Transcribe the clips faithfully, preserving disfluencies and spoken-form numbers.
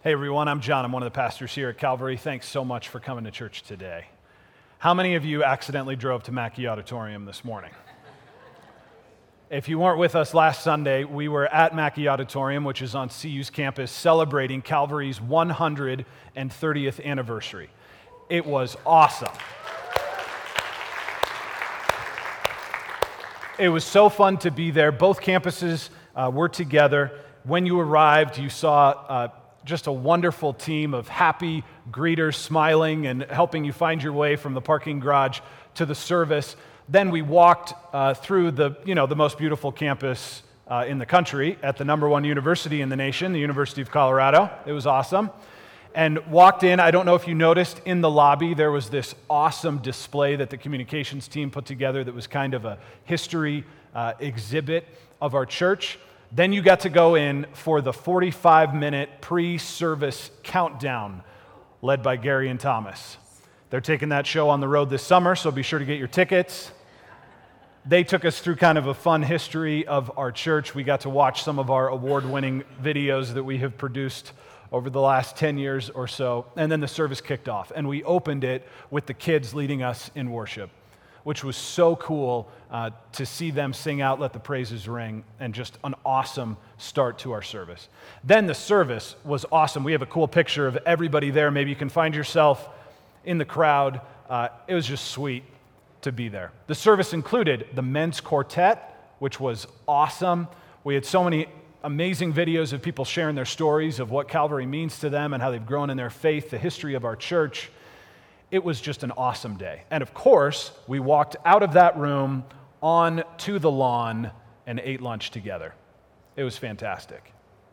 Hey everyone, I'm John. I'm one of the pastors here at Calvary. Thanks so much for coming to church today. How many of you accidentally drove to Mackey Auditorium this morning? If you weren't with us last Sunday, we were at Mackey Auditorium, which is on C U's campus, celebrating Calvary's one hundred thirtieth anniversary. It was awesome. It was so fun to be there. Both campuses uh, were together. When you arrived, you saw uh, just a wonderful team of happy greeters smiling and helping you find your way from the parking garage to the service. Then we walked uh, through the, you know, the most beautiful campus uh, in the country at the number one university in the nation, the University of Colorado. It was awesome. And walked in, I don't know if you noticed, in the lobby there was this awesome display that the communications team put together that was kind of a history uh, exhibit of our church. Then you got to go in for the forty-five minute pre-service countdown led by Gary and Thomas. They're taking that show on the road this summer, so be sure to get your tickets. They took us through kind of a fun history of our church. We got to watch some of our award-winning videos that we have produced over the last ten years or so, and then the service kicked off, and we opened it with the kids leading us in worship, which was so cool uh, to see them sing out, Let the Praises Ring, and just an awesome start to our service. Then the service was awesome. We have a cool picture of everybody there. Maybe you can find yourself in the crowd. Uh, it was just sweet to be there. The service included the men's quartet, which was awesome. We had so many amazing videos of people sharing their stories of what Calvary means to them and how they've grown in their faith, the history of our church. It was just an awesome day. And of course, we walked out of that room on to the lawn and ate lunch together. It was fantastic.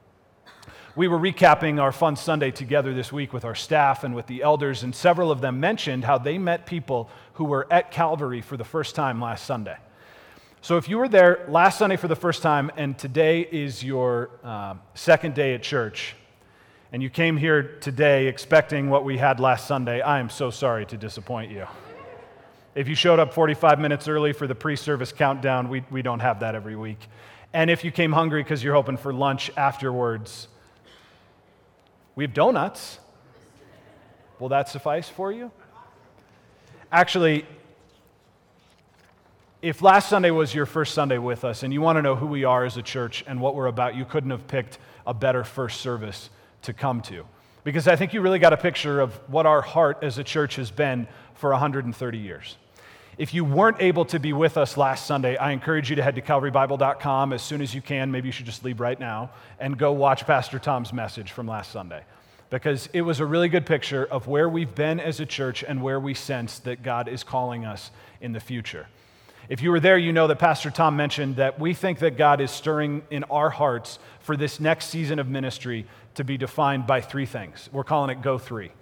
We were recapping our fun Sunday together this week with our staff and with the elders, and several of them mentioned how they met people who were at Calvary for the first time last Sunday. So if you were there last Sunday for the first time and today is your uh, second day at church, and you came here today expecting what we had last Sunday, I am so sorry to disappoint you. If you showed up forty-five minutes early for the pre-service countdown, we, we don't have that every week. And if you came hungry because you're hoping for lunch afterwards, we have donuts. Will that suffice for you? Actually, if last Sunday was your first Sunday with us and you want to know who we are as a church and what we're about, you couldn't have picked a better first service to come to. Because I think you really got a picture of what our heart as a church has been for one hundred thirty years. If you weren't able to be with us last Sunday, I encourage you to head to calvary bible dot com as soon as you can. Maybe you should just leave right now and go watch Pastor Tom's message from last Sunday. Because it was a really good picture of where we've been as a church and where we sense that God is calling us in the future. If you were there, you know that Pastor Tom mentioned that we think that God is stirring in our hearts for this next season of ministry to be defined by three things. We're calling it Go Three.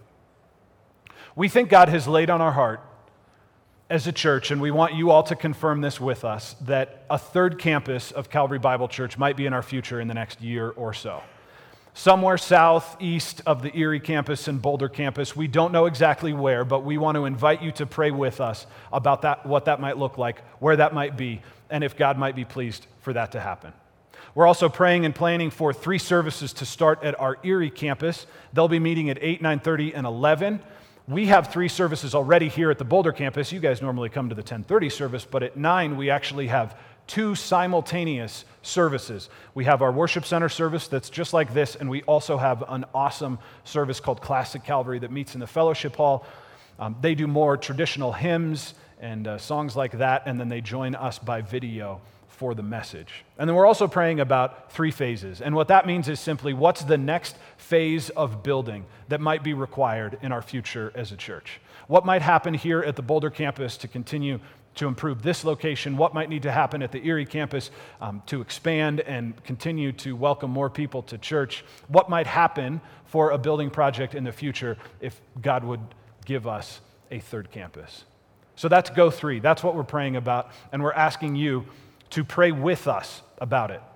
We think God has laid on our heart as a church, and we want you all to confirm this with us, that a third campus of Calvary Bible Church might be in our future in the next year or so. Somewhere southeast of the Erie campus and Boulder campus. We don't know exactly where, but we want to invite you to pray with us about that, what that might look like, where that might be, and if God might be pleased for that to happen. We're also praying and planning for three services to start at our Erie campus. They'll be meeting at eight, nine thirty, and eleven. We have three services already here at the Boulder campus. You guys normally come to the ten thirty service, but at nine we actually have two simultaneous services. We have our worship center service that's just like this, and we also have an awesome service called Classic Calvary that meets in the fellowship hall. Um, they do more traditional hymns and uh, songs like that, and then they join us by video for the message. And then we're also praying about three phases. And what that means is simply, what's the next phase of building that might be required in our future as a church? What might happen here at the Boulder campus to continue to improve this location? What might need to happen at the Erie campus um, to expand and continue to welcome more people to church? What might happen for a building project in the future if God would give us a third campus? So that's Go Three. That's what we're praying about, and we're asking you to pray with us about it.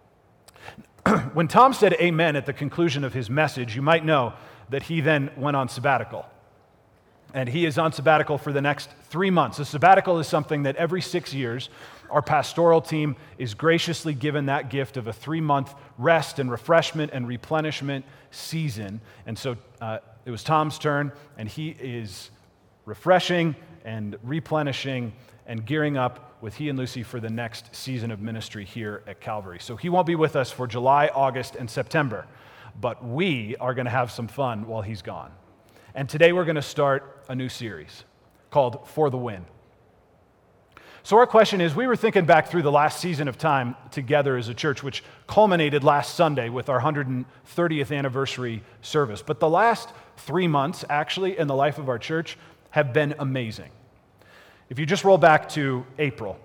When Tom said amen at the conclusion of his message, you might know that he then went on sabbatical. and he is on sabbatical for the next three months. A sabbatical is something that every six years, our pastoral team is graciously given that gift of a three-month rest and refreshment and replenishment season. And so uh, it was Tom's turn, and he is refreshing and replenishing and gearing up with he and Lucy for the next season of ministry here at Calvary. So he won't be with us for July, August, and September, but we are going to have some fun while he's gone. And today we're going to start a new series called For the Win. So our question is, we were thinking back through the last season of time together as a church, which culminated last Sunday with our one hundred thirtieth anniversary service. But the last three months, actually, in the life of our church have been amazing. If you just roll back to April,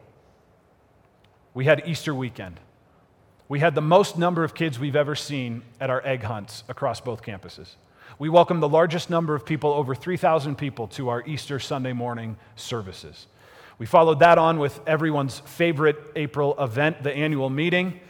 we had Easter weekend. We had the most number of kids we've ever seen at our egg hunts across both campuses. We welcomed the largest number of people, over three thousand people, to our Easter Sunday morning services. We followed that on with everyone's favorite April event, the annual meeting,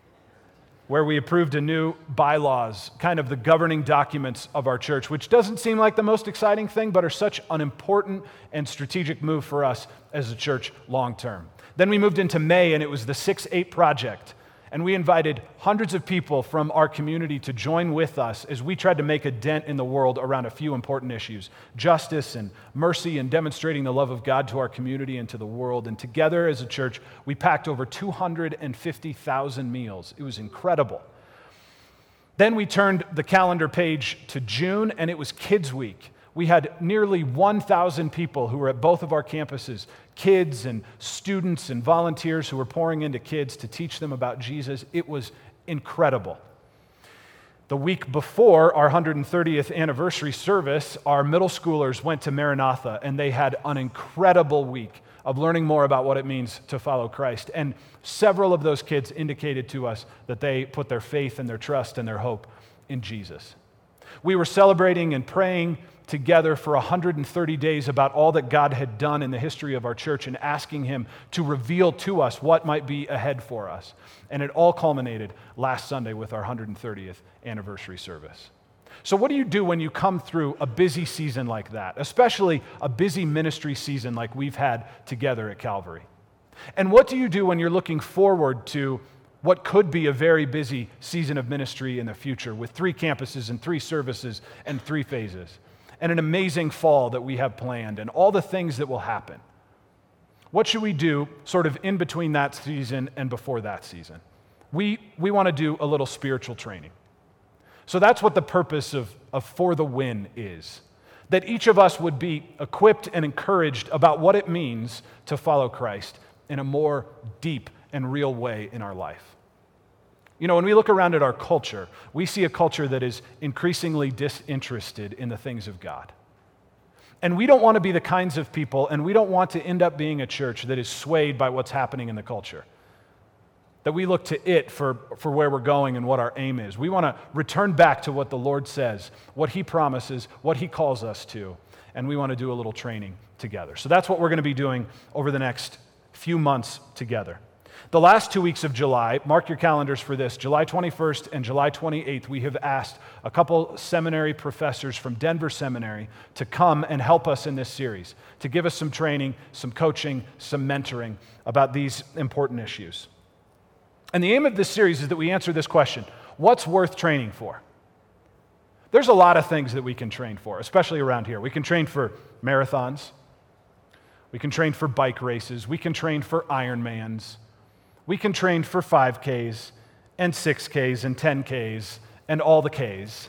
where we approved a new bylaws, kind of the governing documents of our church, which doesn't seem like the most exciting thing, but are such an important and strategic move for us as a church long term. Then we moved into May, and it was the six eight Project. And we invited hundreds of people from our community to join with us as we tried to make a dent in the world around a few important issues: justice and mercy, and demonstrating the love of God to our community and to the world. And together as a church, we packed over two hundred fifty thousand meals. It was incredible. Then we turned the calendar page to June, and it was Kids Week. We had nearly one thousand people who were at both of our campuses, kids and students and volunteers who were pouring into kids to teach them about Jesus. It was incredible. The week before our one hundred thirtieth anniversary service, our middle schoolers went to Maranatha, and they had an incredible week of learning more about what it means to follow Christ. And several of those kids indicated to us that they put their faith and their trust and their hope in Jesus. We were celebrating and praying together for one hundred thirty days about all that God had done in the history of our church and asking him to reveal to us what might be ahead for us. And it all culminated last Sunday with our one hundred thirtieth anniversary service. So what do you do when you come through a busy season like that, especially a busy ministry season like we've had together at Calvary? And what do you do when you're looking forward to what could be a very busy season of ministry in the future with three campuses and three services and three phases, and an amazing fall that we have planned, and all the things that will happen? What should we do sort of in between that season and before that season? We, we want to do a little spiritual training. So that's what the purpose of, of For the Win is, that each of us would be equipped and encouraged about what it means to follow Christ in a more deep and real way in our life. You know, when we look around at our culture, we see a culture that is increasingly disinterested in the things of God. And we don't want to be the kinds of people, and we don't want to end up being a church that is swayed by what's happening in the culture, that we look to it for, for where we're going and what our aim is. We want to return back to what the Lord says, what he promises, what he calls us to, and we want to do a little training together. So that's what we're going to be doing over the next few months together. The last two weeks of July, mark your calendars for this, July twenty-first and July twenty-eighth, we have asked a couple seminary professors from Denver Seminary to come and help us in this series, to give us some training, some coaching, some mentoring about these important issues. And the aim of this series is that we answer this question: what's worth training for? There's a lot of things that we can train for, especially around here. We can train for marathons. We can train for bike races. We can train for Ironmans. We can train for five Ks and six Ks and ten Ks and all the Ks.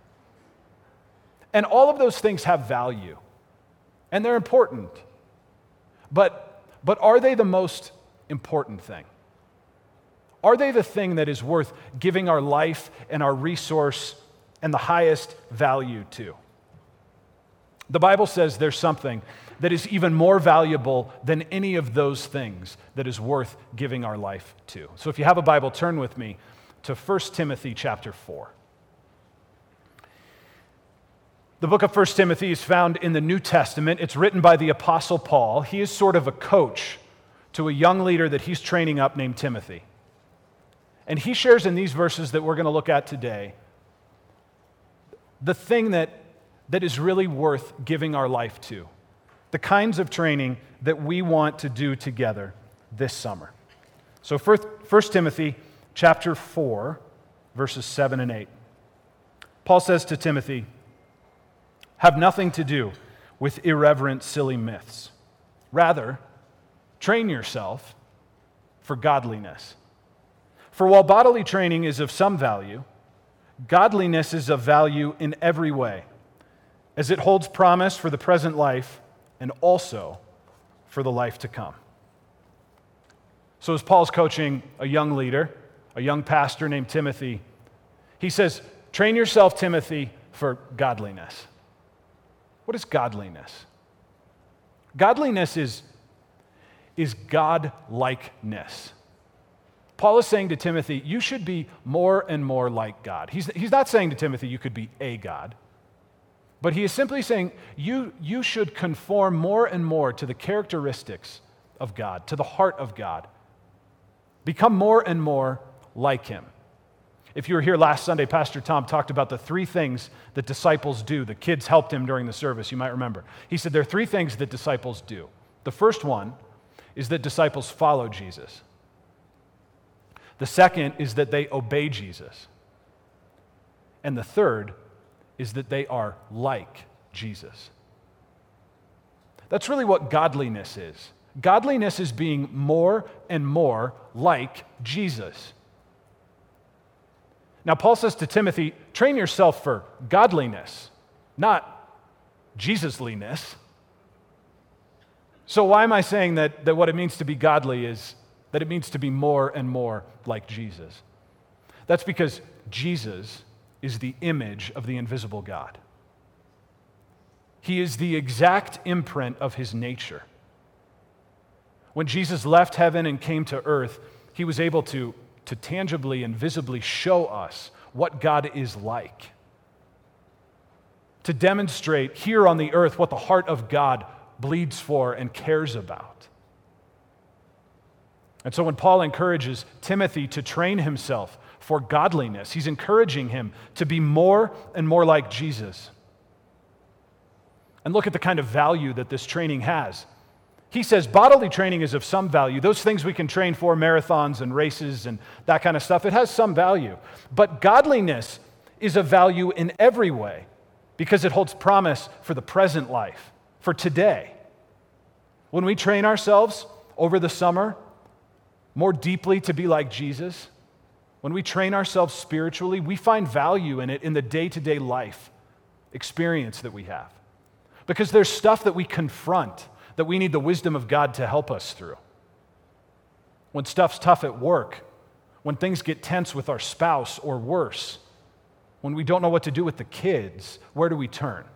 And all of those things have value, and they're important. But, but are they the most important thing? Are they the thing that is worth giving our life and our resource and the highest value to? The Bible says there's something that is even more valuable than any of those things that is worth giving our life to. So if you have a Bible, turn with me to First Timothy chapter four. The book of First Timothy is found in the New Testament. It's written by the Apostle Paul. He is sort of a coach to a young leader that he's training up named Timothy. And he shares in these verses that we're going to look at today the thing that that is really worth giving our life to. The kinds of training that we want to do together this summer. So First Timothy chapter four, verses seven and eight. Paul says to Timothy, "Have nothing to do with irreverent, silly myths. Rather, train yourself for godliness. For while bodily training is of some value, godliness is of value in every way, as it holds promise for the present life and also for the life to come." So as Paul's coaching a young leader, a young pastor named Timothy, he says, train yourself, Timothy, for godliness. What is godliness? Godliness is, is God-likeness. Paul is saying to Timothy, you should be more and more like God. He's, he's not saying to Timothy you could be a God, but he is simply saying you, you should conform more and more to the characteristics of God, to the heart of God. Become more and more like him. If you were here last Sunday, Pastor Tom talked about the three things that disciples do. The kids helped him during the service, you might remember. He said there are three things that disciples do. The first one is that disciples follow Jesus. The second is that they obey Jesus. And the third is that they are like Jesus. That's really what godliness is. Godliness is being more and more like Jesus. Now, Paul says to Timothy, train yourself for godliness, not Jesusliness. So why am I saying that, that what it means to be godly is that it means to be more and more like Jesus? That's because Jesus is the image of the invisible God. He is the exact imprint of his nature. When Jesus left heaven and came to earth, he was able to, to tangibly and visibly show us what God is like. To demonstrate here on the earth what the heart of God bleeds for and cares about. And so when Paul encourages Timothy to train himself for godliness, he's encouraging him to be more and more like Jesus. And look at the kind of value that this training has. He says bodily training is of some value. Those things we can train for, marathons and races and that kind of stuff, it has some value. But godliness is of value in every way because it holds promise for the present life, for today. When we train ourselves over the summer more deeply to be like Jesus, when we train ourselves spiritually, we find value in it in the day-to-day life experience that we have. Because there's stuff that we confront that we need the wisdom of God to help us through. When stuff's tough at work, when things get tense with our spouse or worse, when we don't know what to do with the kids, where do we turn?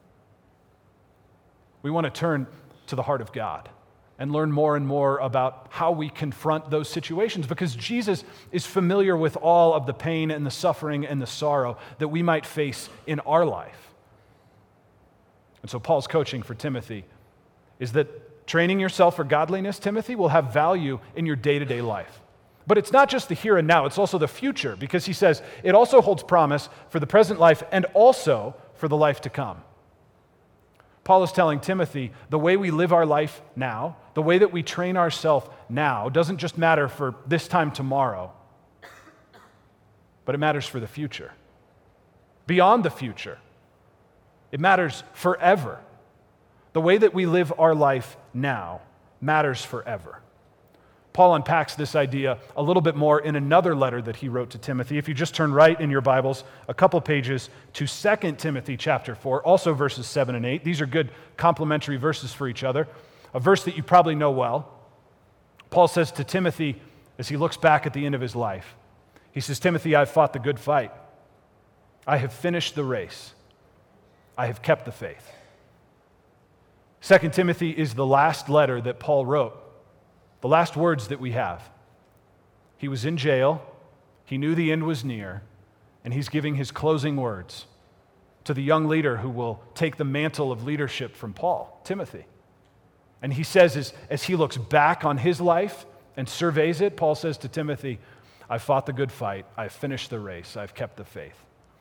We want to turn to the heart of God and learn more and more about how we confront those situations because Jesus is familiar with all of the pain and the suffering and the sorrow that we might face in our life. And so Paul's coaching for Timothy is that training yourself for godliness, Timothy, will have value in your day-to-day life. But it's not just the here and now, it's also the future, because he says it also holds promise for the present life and also for the life to come. Paul is telling Timothy the way we live our life now, the way that we train ourselves now, doesn't just matter for this time tomorrow, but it matters for the future. Beyond the future, it matters forever. The way that we live our life now matters forever. Paul unpacks this idea a little bit more in another letter that he wrote to Timothy. If you just turn right in your Bibles, a couple pages to Second Timothy chapter four, also verses seven and eight. These are good complementary verses for each other. A verse that you probably know well. Paul says to Timothy as he looks back at the end of his life, he says, Timothy, I've fought the good fight. I have finished the race. I have kept the faith. Second Timothy is the last letter that Paul wrote, the last words that we have. He was in jail, he knew the end was near, and he's giving his closing words to the young leader who will take the mantle of leadership from Paul, Timothy. And he says, as, as he looks back on his life and surveys it, Paul says to Timothy, I've fought the good fight, I've finished the race, I've kept the faith.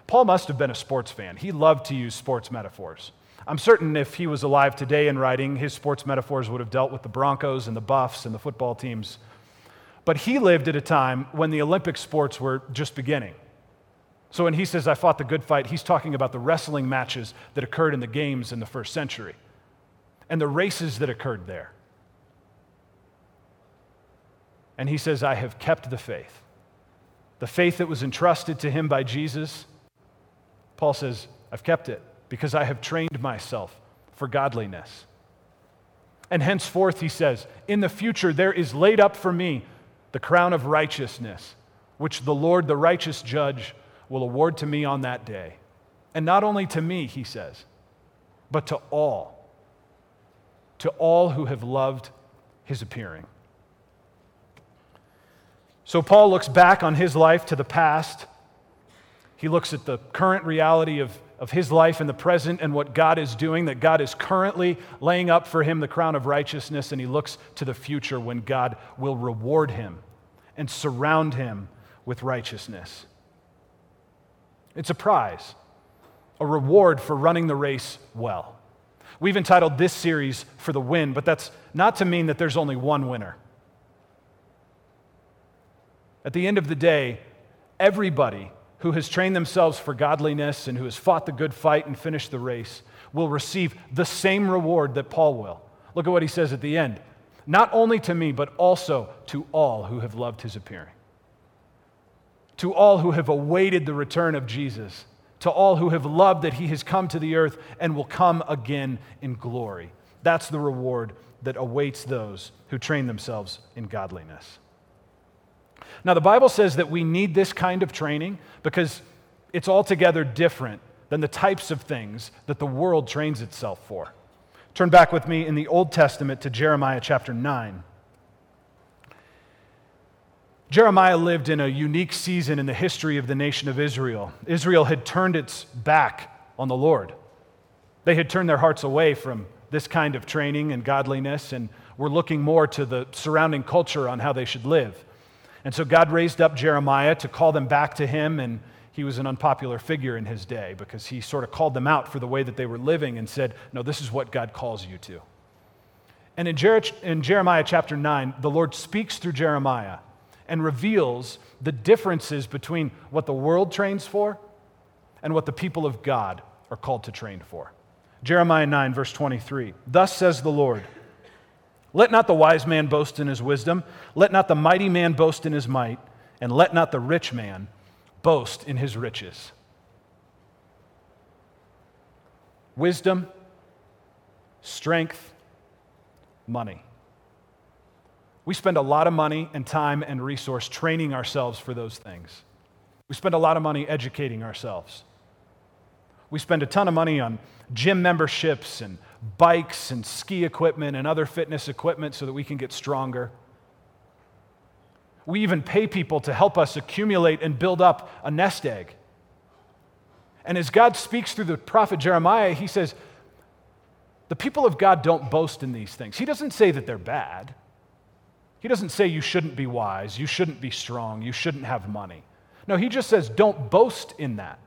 Paul must have been a sports fan. He loved to use sports metaphors. I'm certain if he was alive today and writing, his sports metaphors would have dealt with the Broncos and the Buffs and the football teams. But he lived at a time when the Olympic sports were just beginning. So when he says, I fought the good fight, he's talking about the wrestling matches that occurred in the games in the first century and the races that occurred there. And he says, I have kept the faith. The faith that was entrusted to him by Jesus, Paul says, I've kept it because I have trained myself for godliness. And henceforth, he says, in the future there is laid up for me the crown of righteousness, which the Lord, the righteous judge, will award to me on that day. And not only to me, he says, but to all, to all who have loved his appearing. So Paul looks back on his life to the past. He looks at the current reality of, of his life in the present and what God is doing, that God is currently laying up for him the crown of righteousness, and he looks to the future when God will reward him and surround him with righteousness. It's a prize, a reward for running the race well. We've entitled this series For the Win, but that's not to mean that there's only one winner. At the end of the day, everybody who has trained themselves for godliness and who has fought the good fight and finished the race will receive the same reward that Paul will. Look at what he says at the end. Not only to me, but also to all who have loved his appearing. To all who have awaited the return of Jesus. To all who have loved that he has come to the earth and will come again in glory. That's the reward that awaits those who train themselves in godliness. Now, the Bible says that we need this kind of training because it's altogether different than the types of things that the world trains itself for. Turn back with me in the Old Testament to Jeremiah chapter nine. Jeremiah lived in a unique season in the history of the nation of Israel. Israel had turned its back on the Lord. They had turned their hearts away from this kind of training and godliness and were looking more to the surrounding culture on how they should live. And so God raised up Jeremiah to call them back to him, and he was an unpopular figure in his day because he sort of called them out for the way that they were living and said, no, this is what God calls you to. And in, Jer- in Jeremiah chapter nine, the Lord speaks through Jeremiah and reveals the differences between what the world trains for and what the people of God are called to train for. Jeremiah nine, verse twenty-three, thus says the Lord, let not the wise man boast in his wisdom, let not the mighty man boast in his might, and let not the rich man boast in his riches. Wisdom, strength, money. We spend a lot of money and time and resource training ourselves for those things. We spend a lot of money educating ourselves. We spend a ton of money on gym memberships and bikes and ski equipment and other fitness equipment so that we can get stronger. We even pay people to help us accumulate and build up a nest egg. And as God speaks through the prophet Jeremiah, he says, the people of God don't boast in these things. He doesn't say that they're bad. He doesn't say you shouldn't be wise, you shouldn't be strong, you shouldn't have money. No, he just says don't boast in that.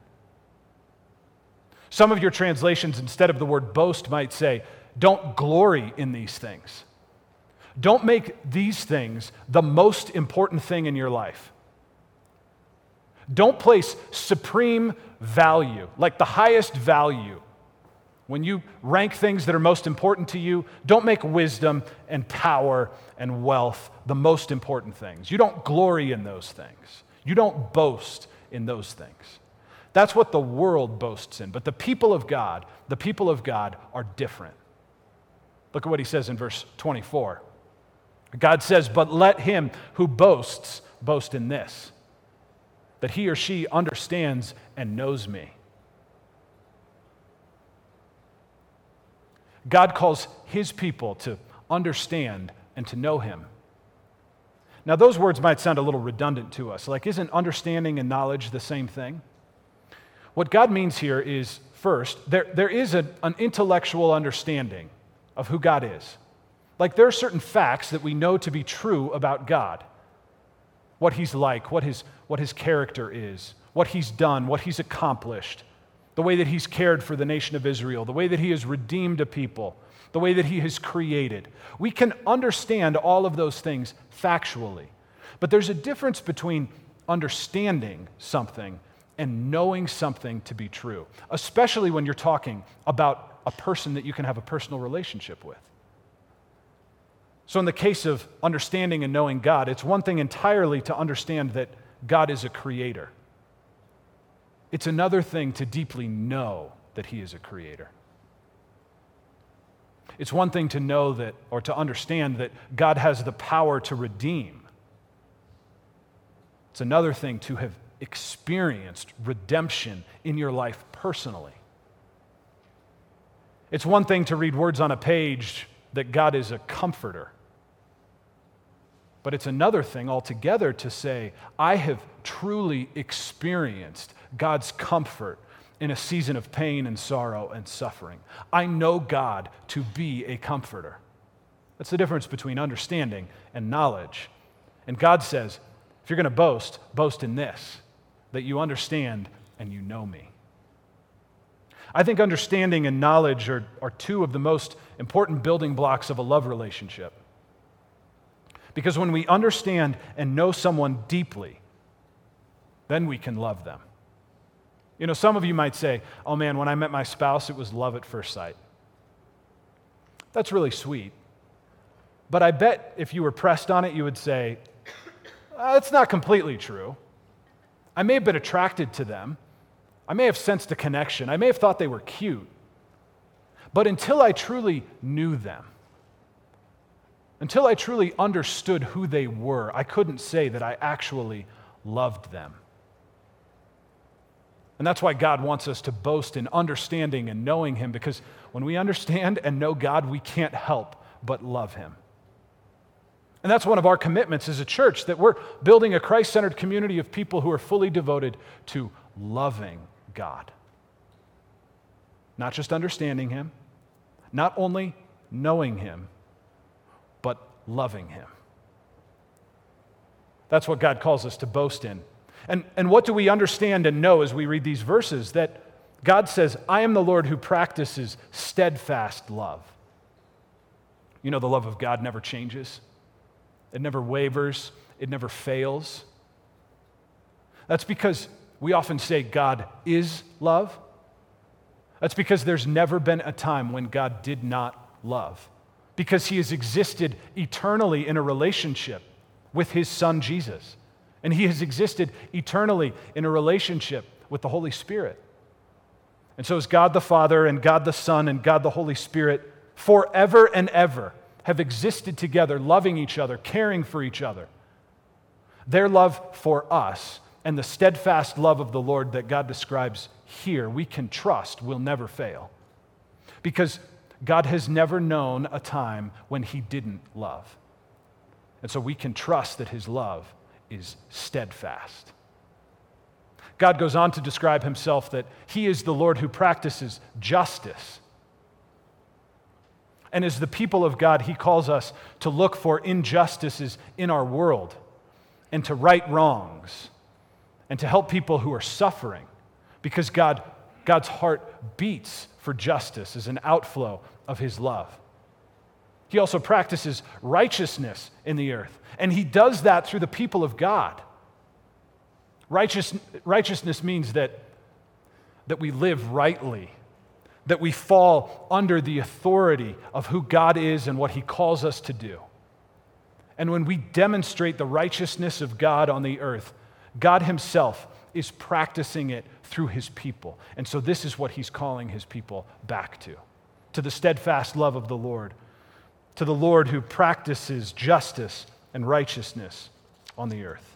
Some of your translations, instead of the word boast, might say, don't glory in these things. Don't make these things the most important thing in your life. Don't place supreme value, like the highest value. When you rank things that are most important to you, don't make wisdom and power and wealth the most important things. You don't glory in those things. You don't boast in those things. That's what the world boasts in. But the people of God, the people of God are different. Look at what he says in verse twenty-four. God says, but let him who boasts boast in this, that he or she understands and knows me. God calls his people to understand and to know him. Now, those words might sound a little redundant to us. Like, isn't understanding and knowledge the same thing? What God means here is, first, there, there is a, an intellectual understanding of who God is. Like, there are certain facts that we know to be true about God. what he's like, what his, what his character is, what he's done, what he's accomplished, the way that he's cared for the nation of Israel, the way that he has redeemed a people, the way that he has created. We can understand all of those things factually, but there's a difference between understanding something and knowing something to be true, especially when you're talking about a person that you can have a personal relationship with. So in the case of understanding and knowing God, it's one thing entirely to understand that God is a creator. It's another thing to deeply know that he is a creator. It's one thing to know that, or to understand that God has the power to redeem. It's another thing to have experienced redemption in your life personally. It's one thing to read words on a page that God is a comforter. But it's another thing altogether to say, I have truly experienced God's comfort in a season of pain and sorrow and suffering. I know God to be a comforter. That's the difference between understanding and knowledge. And God says, if you're going to boast, boast in this, that you understand and you know me. I think understanding and knowledge are, are two of the most important building blocks of a love relationship. Because when we understand and know someone deeply, then we can love them. You know, some of you might say, oh man, when I met my spouse, it was love at first sight. That's really sweet. But I bet if you were pressed on it, you would say, uh, that's not completely true. I may have been attracted to them. I may have sensed a connection. I may have thought they were cute. But until I truly knew them, until I truly understood who they were, I couldn't say that I actually loved them. And that's why God wants us to boast in understanding and knowing him, because when we understand and know God, we can't help but love him. And that's one of our commitments as a church, that we're building a Christ-centered community of people who are fully devoted to loving God. Not just understanding him, not only knowing him, but loving him. That's what God calls us to boast in. And, and what do we understand and know as we read these verses? That God says, I am the Lord who practices steadfast love. You know, the love of God never changes. It never wavers. It never fails. That's because we often say God is love. That's because there's never been a time when God did not love. Because he has existed eternally in a relationship with his son Jesus. And he has existed eternally in a relationship with the Holy Spirit. And so as God the Father and God the Son and God the Holy Spirit forever and ever have existed together, loving each other, caring for each other, their love for us and the steadfast love of the Lord that God describes here, we can trust will never fail. Because God has never known a time when he didn't love. And so we can trust that his love is steadfast. God goes on to describe himself that he is the Lord who practices justice. And as the people of God, he calls us to look for injustices in our world and to right wrongs and to help people who are suffering, because God, God's heart beats for justice as an outflow of his love. He also practices righteousness in the earth, and he does that through the people of God. Righteous, righteousness means that, that we live rightly, that we fall under the authority of who God is and what he calls us to do. And when we demonstrate the righteousness of God on the earth, God himself is practicing it through his people. And so this is what he's calling his people back to, to the steadfast love of the Lord, to the Lord who practices justice and righteousness on the earth.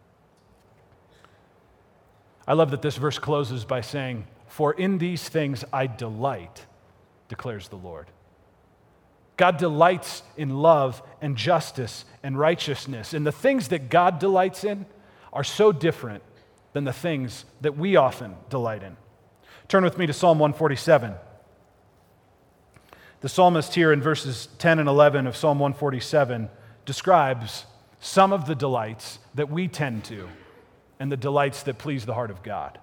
I love that this verse closes by saying, "For in these things I delight," declares the Lord. God delights in love and justice and righteousness. And the things that God delights in are so different than the things that we often delight in. Turn with me to Psalm one forty-seven. The psalmist here in verses ten and eleven of Psalm one forty-seven describes some of the delights that we tend to and the delights that please the heart of God.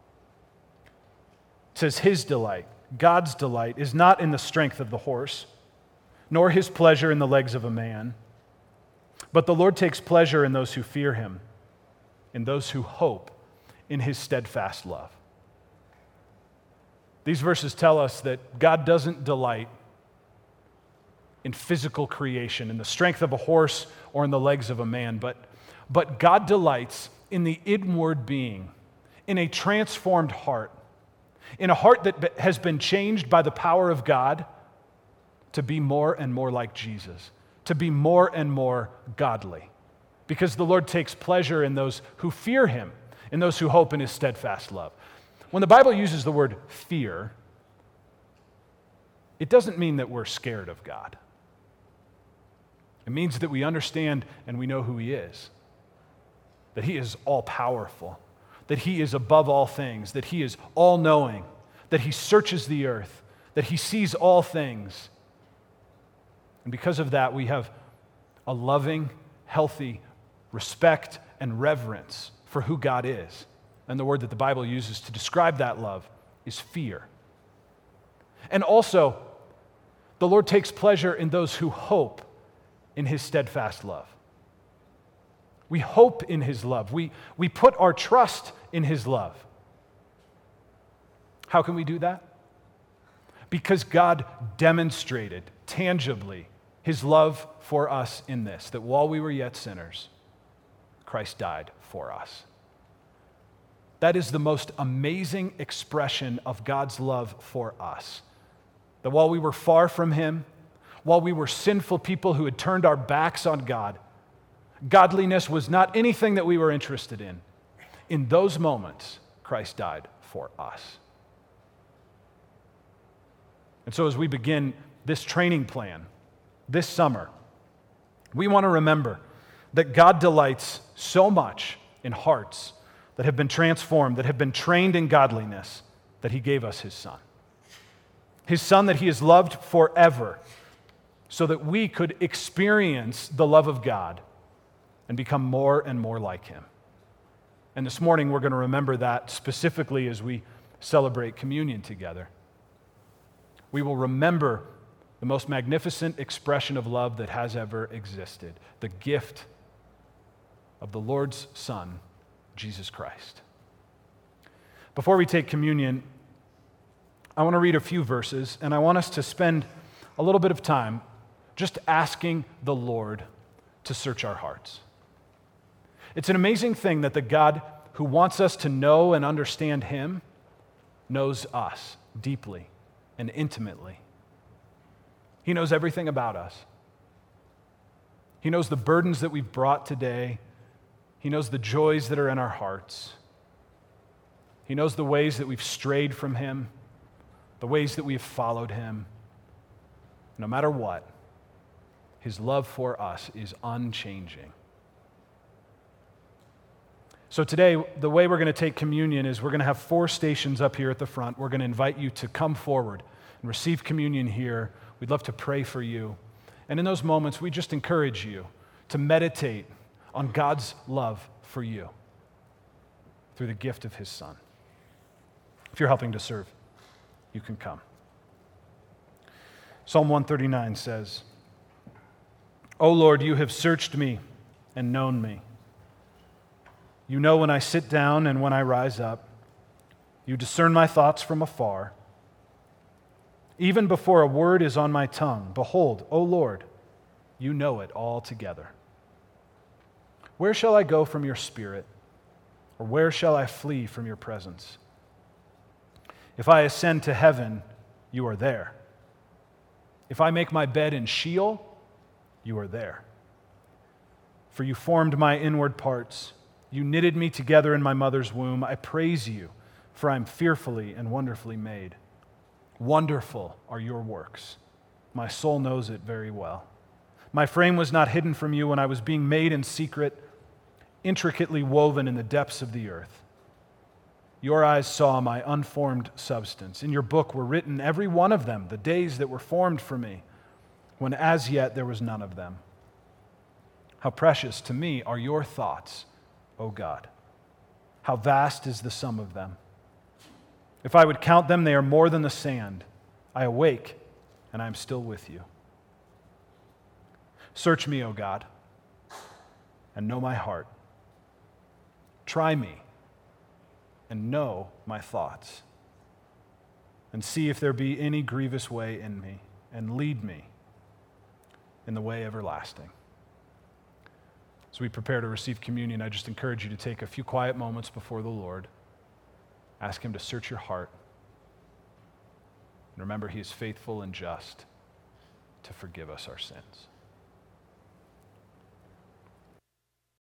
It says his delight, God's delight, is not in the strength of the horse, nor his pleasure in the legs of a man, but the Lord takes pleasure in those who fear him, in those who hope in his steadfast love. These verses tell us that God doesn't delight in physical creation, in the strength of a horse or in the legs of a man, but, but God delights in the inward being, in a transformed heart, in a heart that has been changed by the power of God to be more and more like Jesus, to be more and more godly, because the Lord takes pleasure in those who fear him, in those who hope in his steadfast love. When the Bible uses the word fear, it doesn't mean that we're scared of God. It means that we understand and we know who he is, that he is all-powerful, that he is above all things, that he is all-knowing, that he searches the earth, that he sees all things. And because of that, we have a loving, healthy respect and reverence for who God is. And the word that the Bible uses to describe that love is fear. And also, the Lord takes pleasure in those who hope in his steadfast love. We hope in his love. We, we put our trust in his love. How can we do that? Because God demonstrated tangibly his love for us in this, that while we were yet sinners, Christ died for us. That is the most amazing expression of God's love for us. That while we were far from him, while we were sinful people who had turned our backs on God, godliness was not anything that we were interested in. In those moments, Christ died for us. And so as we begin this training plan this summer, we want to remember that God delights so much in hearts that have been transformed, that have been trained in godliness, that he gave us his Son. His Son that he has loved forever, so that we could experience the love of God and become more and more like him. And this morning we're going to remember that specifically as we celebrate communion together. We will remember the most magnificent expression of love that has ever existed, the gift of the Lord's Son, Jesus Christ. Before we take communion, I want to read a few verses, and I want us to spend a little bit of time just asking the Lord to search our hearts. It's an amazing thing that the God who wants us to know and understand him knows us deeply and intimately. He knows everything about us. He knows the burdens that we've brought today. He knows the joys that are in our hearts. He knows the ways that we've strayed from him, the ways that we've followed him. No matter what, his love for us is unchanging. So today, the way we're going to take communion is we're going to have four stations up here at the front. We're going to invite you to come forward and receive communion here. We'd love to pray for you. And in those moments, we just encourage you to meditate on God's love for you through the gift of his Son. If you're helping to serve, you can come. Psalm one thirty-nine says, "O Lord, you have searched me and known me. You know when I sit down and when I rise up. You discern my thoughts from afar. Even before a word is on my tongue, behold, O Lord, you know it altogether. Where shall I go from your spirit? Or where shall I flee from your presence? If I ascend to heaven, you are there. If I make my bed in Sheol, you are there. For you formed my inward parts. You knitted me together in my mother's womb. I praise you, for I am fearfully and wonderfully made. Wonderful are your works. My soul knows it very well. My frame was not hidden from you when I was being made in secret, intricately woven in the depths of the earth. Your eyes saw my unformed substance. In your book were written, every one of them, the days that were formed for me, when as yet there was none of them. How precious to me are your thoughts, O God. How vast is the sum of them. If I would count them, they are more than the sand. I awake, and I am still with you. Search me, O God, and know my heart. Try me, and know my thoughts. And see if there be any grievous way in me, and lead me in the way everlasting. As we prepare to receive communion, I just encourage you to take a few quiet moments before the Lord. Ask him to search your heart. And remember, he is faithful and just to forgive us our sins.